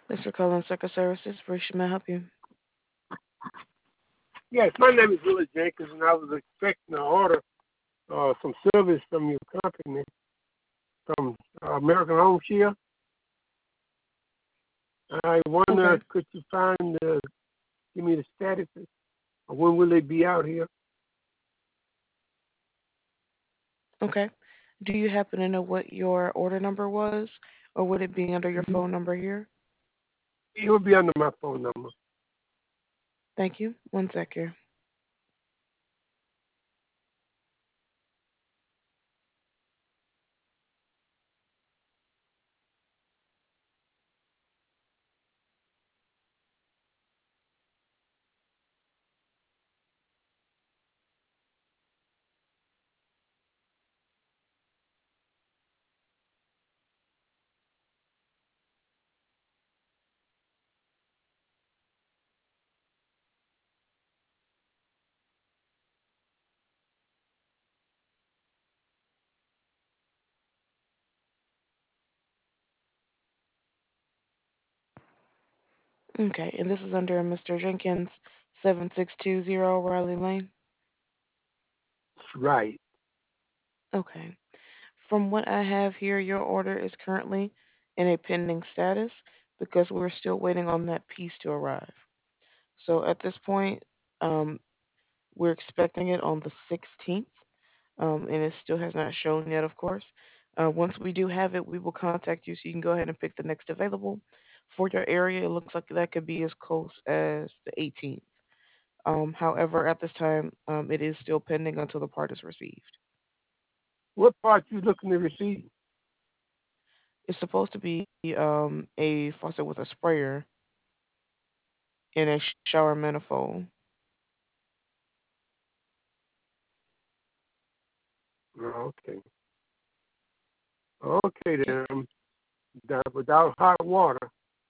Thanks for calling Circle Services. Bruce, may I help you? Yes, my name is Willie Jenkins, and I was expecting to order some service from your company, from American Home Shield. I wonder, Okay. could you give me the status, or when will they be out here? Okay. Do you happen to know what your order number was, or would it be under your Mhm. phone number here? It will be under my phone number. Thank you. One sec here. Okay, and this is under Mr. Jenkins, 7620 Riley Lane. Right. Okay. From what I have here, your order is currently in a pending status because we're still waiting on that piece to arrive. So at this point, um, we're expecting it on the 16th, and it still has not shown yet, of course. Once we do have it, we will contact you so you can go ahead and pick the next available. For your area, it looks like that could be as close as the 18th. However, at this time, it is still pending until the part is received. What part you looking to receive? It's supposed to be a faucet with a sprayer and a shower manifold. Okay. Okay then. Without hot water.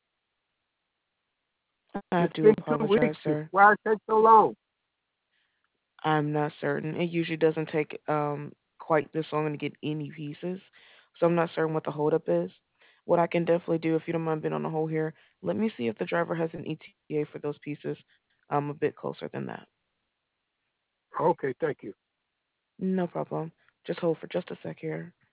I It's do been 2 weeks. apologize, sir. Why it take so long? I'm not certain. It usually doesn't take quite this long to get any pieces, so I'm not certain what the holdup is. What I can definitely do, if you don't mind being on the hold here, let me see if the driver has an ETA for those pieces. A bit closer than that. Okay, thank you. No problem. Just hold for just a sec here.